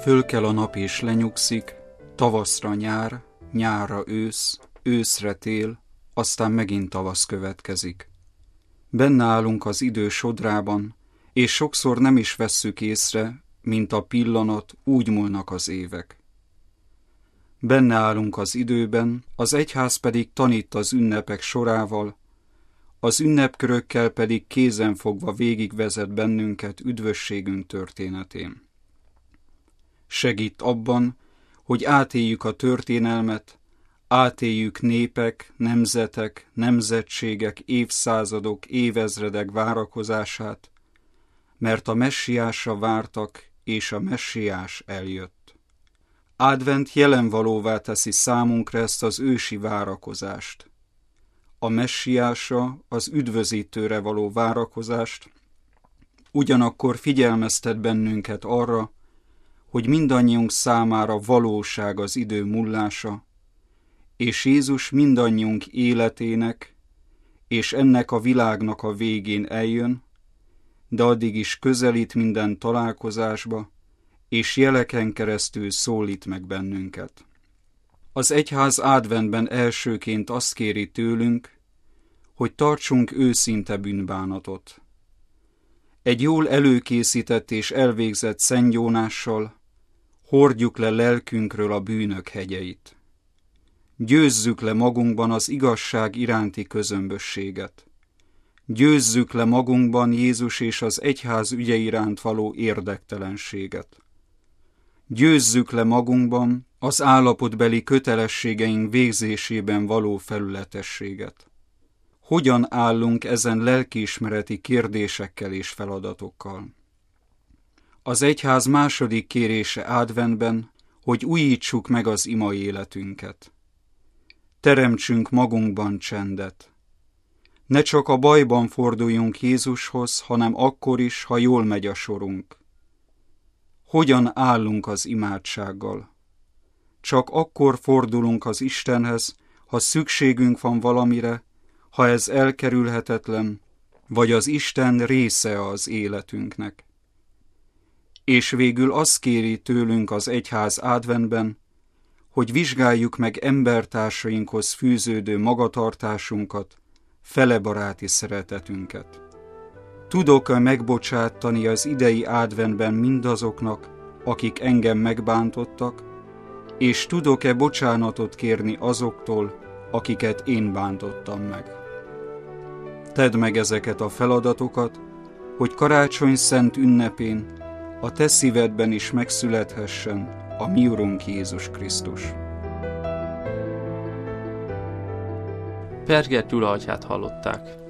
Fölkel a nap és lenyugszik, tavaszra nyár, nyárra ősz, őszre tél, aztán megint tavasz következik. Benne állunk az idő sodrában, és sokszor nem is vesszük észre, mint a pillanat, úgy múlnak az évek. Benne állunk az időben, az egyház pedig tanít az ünnepek sorával, az ünnepkörökkel pedig kézenfogva végigvezet bennünket üdvösségünk történetén. Segít abban, hogy átéljük a történelmet, átéljük népek, nemzetek, nemzetségek, évszázadok, évezredek várakozását, mert a messiásra vártak, és a messiás eljött. Advent jelenvalóvá teszi számunkra ezt az ősi várakozást. A messiásra, az üdvözítőre való várakozást, ugyanakkor figyelmeztet bennünket arra, hogy mindannyiunk számára valóság az idő múlása, és Jézus mindannyiunk életének, és ennek a világnak a végén eljön, de addig is közelít minden találkozásba, és jeleken keresztül szólít meg bennünket. Az egyház adventben elsőként azt kéri tőlünk, hogy tartsunk őszinte bűnbánatot. Egy jól előkészített és elvégzett szentgyónással hordjuk le lelkünkről a bűnök hegyeit. Győzzük le magunkban az igazság iránti közömbösséget. Győzzük le magunkban Jézus és az egyház ügye iránt való érdektelenséget. Győzzük le magunkban az állapotbeli kötelességeink végzésében való felületességet. Hogyan állunk ezen lelkiismereti kérdésekkel és feladatokkal? Az egyház második kérése adventben, hogy újítsuk meg az ima életünket. Teremtsünk magunkban csendet. Ne csak a bajban forduljunk Jézushoz, hanem akkor is, ha jól megy a sorunk. Hogyan állunk az imádsággal? Csak akkor fordulunk az Istenhez, ha szükségünk van valamire, ha ez elkerülhetetlen, vagy az Isten része az életünknek. És végül azt kéri tőlünk az egyház adventben, hogy vizsgáljuk meg embertársainkhoz fűződő magatartásunkat, felebaráti szeretetünket. Tudok-e megbocsátani az idei adventben mindazoknak, akik engem megbántottak, és tudok-e bocsánatot kérni azoktól, akiket én bántottam meg? Tedd meg ezeket a feladatokat, hogy karácsony szent ünnepén a te szívedben is megszülethessen a mi Urunk Jézus Krisztus. Perger Gyula atyát hallották.